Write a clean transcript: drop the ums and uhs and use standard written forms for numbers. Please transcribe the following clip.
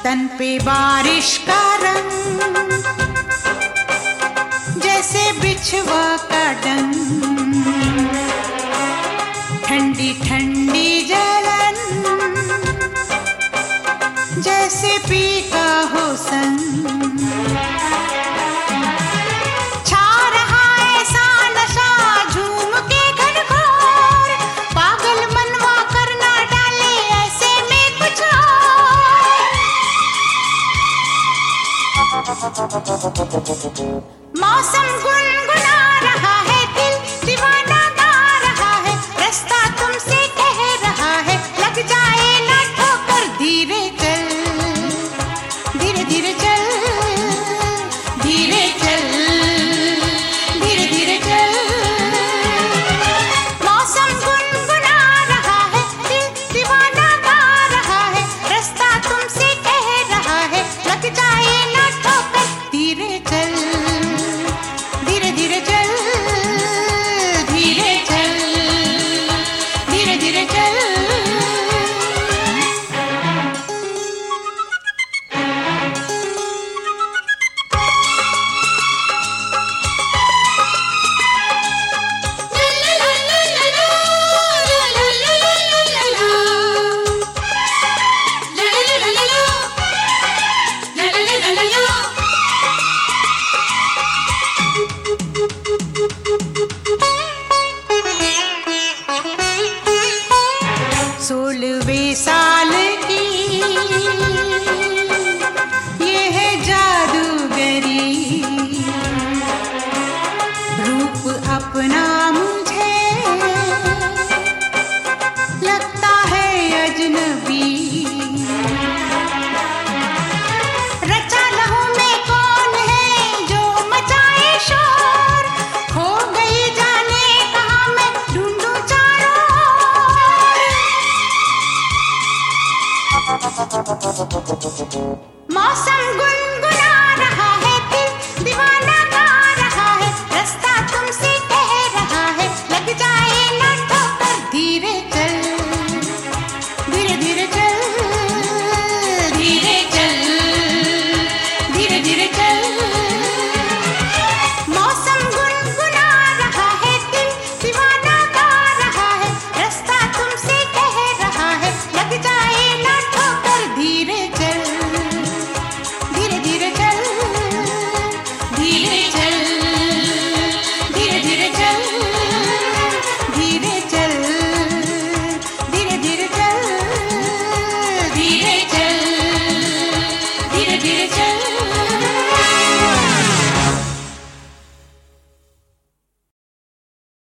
तन पे बारिश का रंग, जैसे बिछुआ का डंग, ठंडी ठंडी जलन, जैसे पी का हो संग। छा रहा ऐसा नशा झूम के घनघोर, पागल मनवा करना डाले ऐसे में कुछ और। मौसम गुनगुना रहा है, दिल दीवाना गा रहा है, रास्ता तुमसे कह रहा है लग जाए ना ठोकर। धीरे चल, धीरे धीरे चल, धीरे चल, धीरे धीरे चल। मौसम गुनगुना रहा है, दिल दीवाना गा रहा है, रास्ता तुमसे कह रहा है लग जाए ना ठोकर। धीरे चल, धीरे धीरे चल, धीरे चल, धीरे धीरे चल। सोलहवें साल की ये है जादूगरी, रूप अपना मुझे लगता है अजनबी। रचा लहू में कौन है जो मचाए शोर, खो गई जाने कहाँ मैं ढूंढूं चारों ओर। मौसम गुनगुना